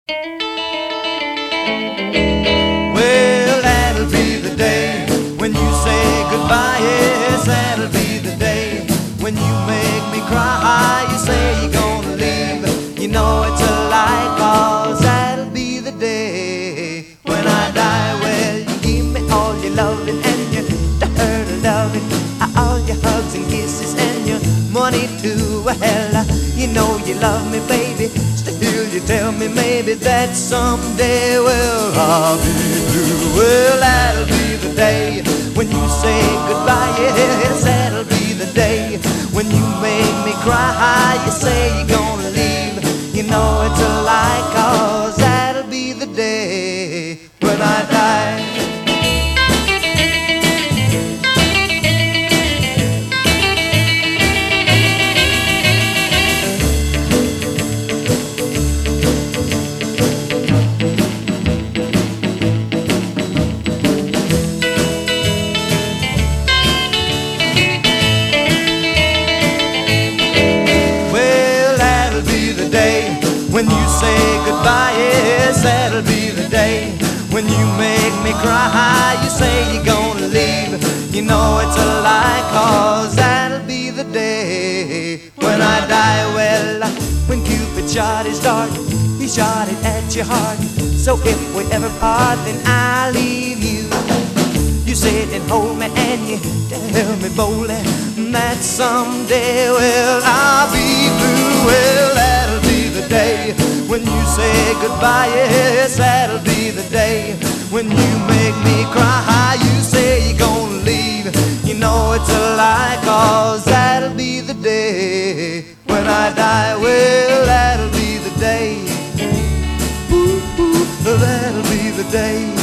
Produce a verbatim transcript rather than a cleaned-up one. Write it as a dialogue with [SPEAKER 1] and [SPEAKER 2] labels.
[SPEAKER 1] Well, that'll be the day when you say goodbye. Yes, that'll be the day when you make me cry. You say you're gonna leave, you know it's a lie, 'cause that'll be the day when I die. Well, you give me all your loving and your hurt loving, all your hugs and kisses and your money too. Well, you know you love me, baby. Still you tell me maybe that someday, well, I'll be through. Well, that'll be the day when you say goodbye. Yes, that'll be the day when you make me cry. You say you're gonna leave, you know it's a lie, 'cause that'll be the day when I die. When you say goodbye, yes, that'll be the day when you make me cry. You say you're gonna leave, you know it's a lie, 'cause that'll be the day when I die. Well, when Cupid shot his dart, he shot it at your heart. So if we ever part, then I'll leave you. You sit and hold me and you tell me boldly that someday, well, I'll be through. Well, that'll be the day when you say goodbye. Yes, that'll be the day when you make me cry. You say you're gonna leave, you know it's a lie, 'cause that'll be the day when I die. Well, that'll be the day. Ooh, ooh, that'll be the day.